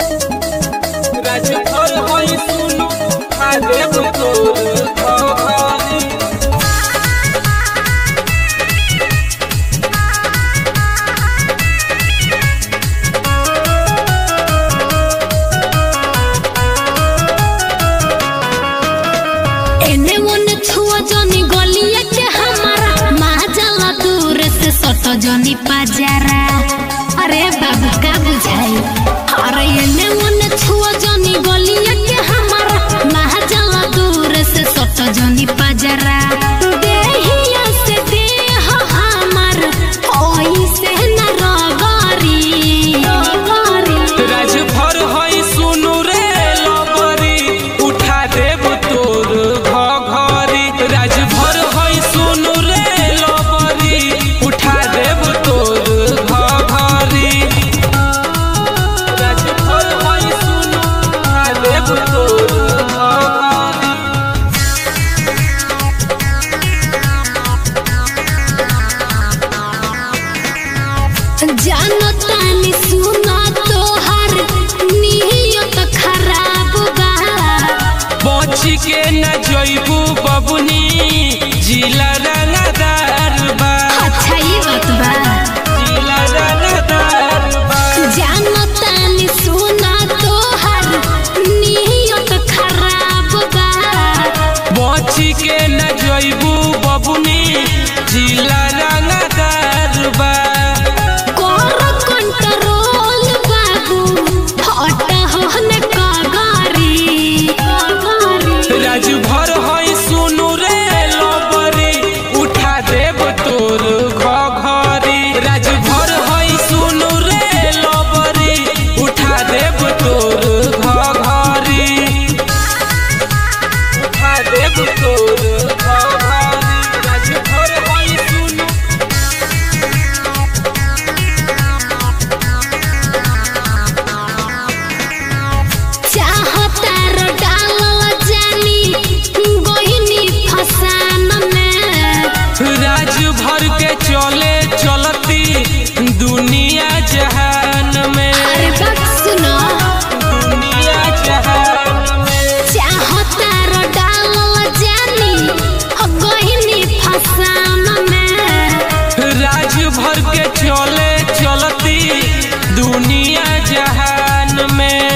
राजभर होई सुनु खादेब तोर खरी। एने ओने छुआ जनी गलिया के हमारा महाजला दूर से सट जनी पाजरा। अरे बाबू का बुझाई। अरे एने ओने छुआ जनी गलिया के हमारा महाजला दूर से सट जनी पाजरा। देहिया से देह हमार ओई से न रगरी। राजभर होई सुनु रे लबरी उठा देब तोर घरी। राजभर होई सुनु रे लबरी उठा देब तोर घरी। राजभर होई सुनु उठा देब तोर घरी। जानो तानी सुना तोहर नियत खराब बा। बची के न जइबू बबुनी जिला रंगदार बा। अच्छा ये बात बा। जिला रंगदार बा। जानो तानी सुना तोहर नियत खराब बा। बची के न जइबू बबुनी जिला रंगदार बा। कर कंट्रोल बाबू हट होने कगारी। राजभर होई सुनु रे लबरी उठा देब तोर घरी। राजभर होई सुनु रे लबरी उठा देब तोर घरी। उठा देब तोर घरी। राजभर होई सुनु चाहता रो डालल जानी गोहिनी फसान में। राजभर के चले चलती दुनिया जहान में। अरे बात सुनो। दुनिया जहान में। चाहता रो डालल जानी गोहिनी फसान में। राजभर के चले चलती दुनिया जहान में।